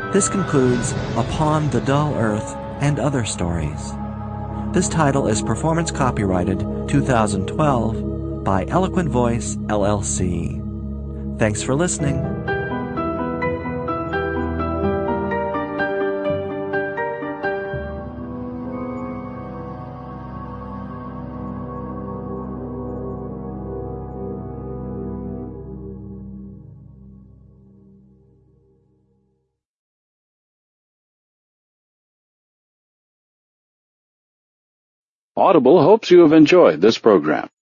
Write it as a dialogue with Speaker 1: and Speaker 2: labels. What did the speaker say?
Speaker 1: This concludes Upon the Dull Earth and Other Stories. This title is performance copyrighted 2012 by Eloquent Voice, LLC. Thanks for listening.
Speaker 2: Audible hopes you have enjoyed this program.